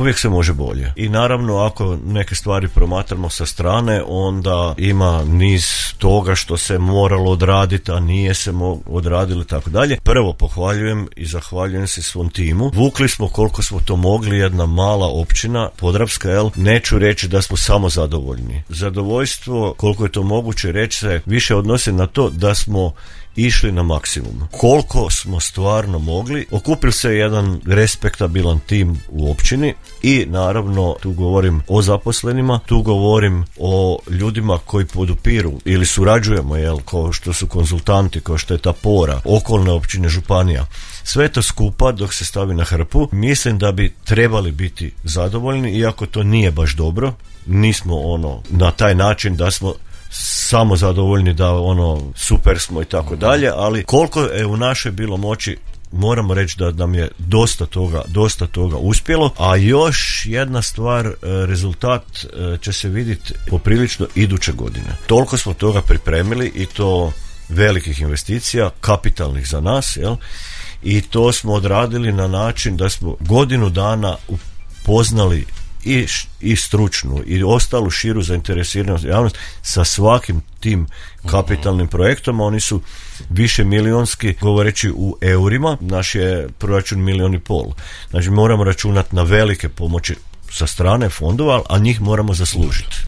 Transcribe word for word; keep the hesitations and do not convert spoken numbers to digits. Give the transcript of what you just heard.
uvijek se može bolje. I naravno ako neke stvari promatramo sa strane, onda ima niz toga što se moralo odraditi, a nije se mo- odradilo, tako dalje. Prvo pohvaljujem i zahvaljujem se svom timu. Vukli smo koliko smo to mogli, jedna mala općina Podravska, jel? Neću reći da smo samo zadovoljni. Zadovoljstvo, koliko je to moguće reći, se više odnosi na to da smo išli na maksimum. Koliko smo stvarno mogli, okupili se jedan respektabilan tim u općini i naravno tu govorim o zaposlenima, tu govorim o ljudima koji podupiru ili surađujemo, jel, kao što su konzultanti, kao što je ta Pora, okolne općine, županija. Sve to skupa dok se stavi na hrpu, mislim da bi trebali biti zadovoljni, iako to nije baš dobro. Nismo ono na taj način da smo samo zadovoljni da ono super smo i tako dalje, ali koliko je u našoj bilo moći, moramo reći da nam je dosta toga, dosta toga uspjelo, a još jedna stvar, rezultat će se vidjeti poprilično iduće godine. Toliko smo toga pripremili i to velikih investicija, kapitalnih za nas, jel? I to smo odradili na način da smo godinu dana upoznali i, i stručnu i ostalu širu zainteresiranost javnost sa svakim tim kapitalnim projektom. Oni su više milionski, govoreći u eurima, naš je proračun milijon i pol. Znači moramo računati na velike pomoći sa strane fondova, a njih moramo zaslužiti.